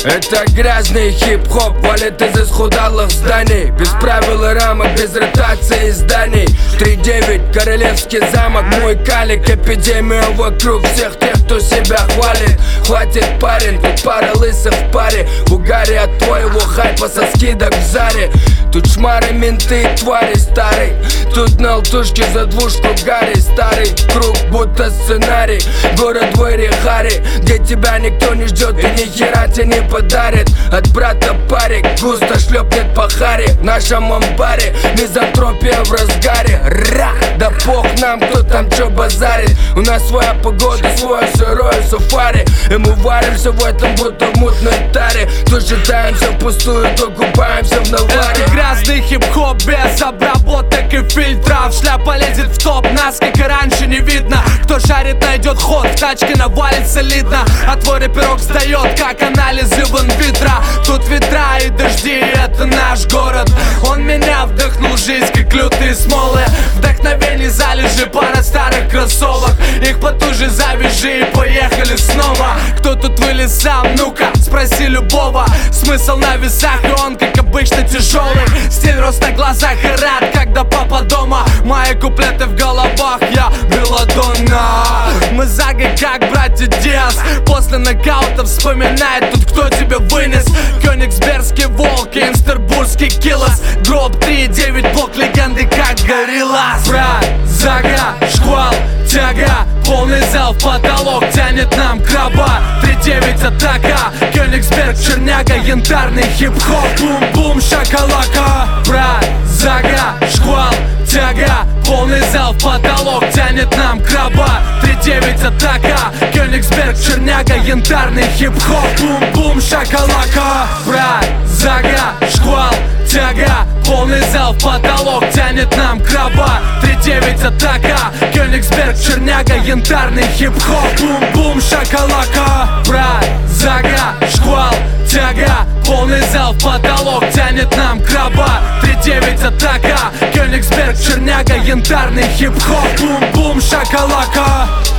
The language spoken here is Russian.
Это грязный хип-хоп, валит из исхудалых зданий. Без правил и рамок, без ротации изданий. 3-9, королевский замок, мой калик. Эпидемия вокруг всех тех, кто себя хвалит. Хватит, парень, тут пара лысых в паре. В угаре от твоего хайпа со скидок в Заре. Тут шмары, менты и твари старый. Тут на алтушке за двушку Гарри. Старый круг, будто сценарий. Город Вэри Хари, где тебя никто не ждет и ни хера тебе не подарит. От брата парик густо шлепнет по харе. В нашем амбаре мизантропия в разгаре. Ра! Да пох нам, кто там чё базарит. У нас своя погода, свое сырое сафари. И мы варимся в этом, будто в мутной таре. То считаемся впустую, то купаемся в наваре. Грязный хип-хоп без обработок и фильтров. Шляпа лезет в топ, нас как и раньше не видно. Кто шарит, найдет ход, в тачке навалит солидно. А твой рэперок сдает, как анализы в инвитро. Тут ветра и дожди, это наш город. Он меня вдохнул жизнь, как лютые смолы. Вдохновение залежи, пара старых кроссовок. Их потуже завяжи и поехали снова. Кто тут вылез сам, ну-ка, спроси любого. Смысл на весах, и он, как обычно, тяжелый. Стиль рос на глазах и рад, когда папа дома. Мои куплеты в головах, я Белладонна. Мы загой, как братья Диас. После нокаута вспоминает тут, кто тебя вынес. Кёнигсбергский волк, инстербургский киллас. Гроб 3-9, блок легенды, как гориллас. Брат, зага, шквал, тяга. Полный зал, в потолок тянет нам краба. 3-9 атака, Кёнигсберг, черняга. Янтарный хип-хоп, бум-бум, шакалака. Брат, зага, шквал, тяга. Полный зал, в потолок тянет нам краба. 3-9 атака, Кёнигсберг, черняга. Янтарный хип-хоп, бум-бум, шакалака. Брат, зага, шквал, тяга. Полный зал, в потолок тянет нам краба. 3-9 атака, Кёнигсберг, черняга. Янтарный хип-хоп, бум-бум, шакалака. Брат, зага, шквал, тяга. Полный зал, в потолок тянет нам краба. 3-9 атака, Кёнигсберг, черняга. Янтарный хип-хоп, бум-бум, шакалака.